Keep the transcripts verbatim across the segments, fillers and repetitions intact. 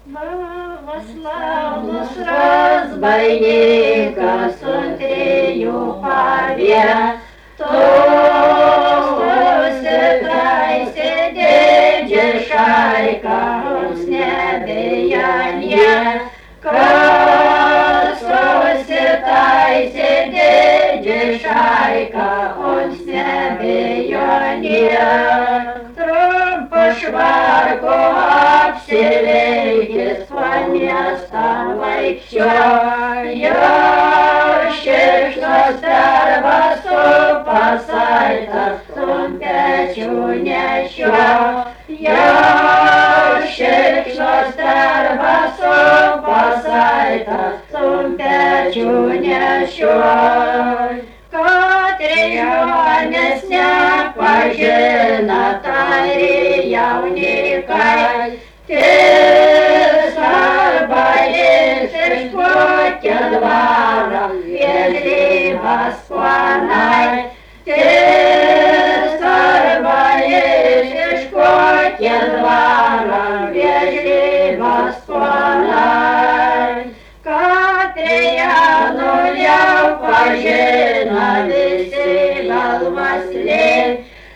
Славнус разбойника с третью побед, святай сидеть, шайка с небеяния. Святай сидеть, шайка с небеяния. Трумпу шварку обселейте с места лайчо. Ящик, что старва супасайта, сум печу нещё. Ящик, что старва супасайта, сум печу нещё. Котрижонец не пожина, тария уникай. Ты боишься, шкоте двора, вежливо склонай. Ты боишься, шкоте двора, вежливо склонай. Катрияну я пожина, веселал маслей.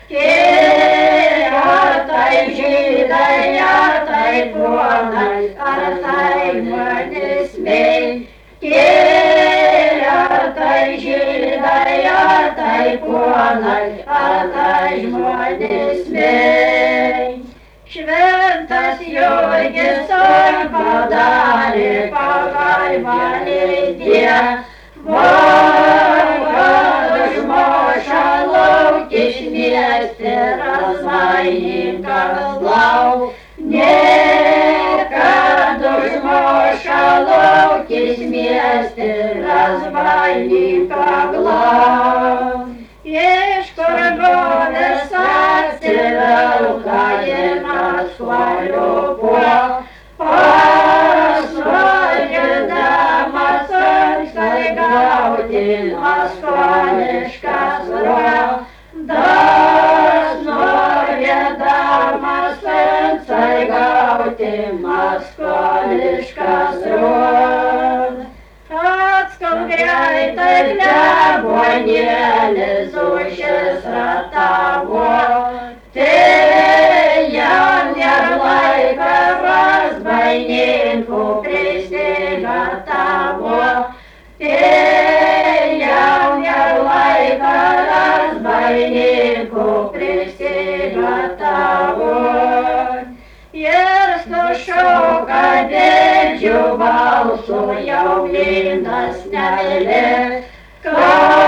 Артай жидай, артай понай, артай не смей. Артай жидай, артай понай, артай не смей. Швентас Йогисон подали, погай валидия. Бога шаловки вместе разбойника злау. Некогда шаловки вместе разбойника глав. Ешкоргоне сацелелкае нас хвалю по. Послание дама царской гауди, москванешка зра. Доснове дама царской гауди, москванешка зра. Адском гряйте хлябо не лезуще сратаво. Ты, Ян Ярлайка, разбойнику присяга того. Ты, Ян Ярлайка, разбойнику присяга того. Ерсту шока дечу балсу, я блин да сняли.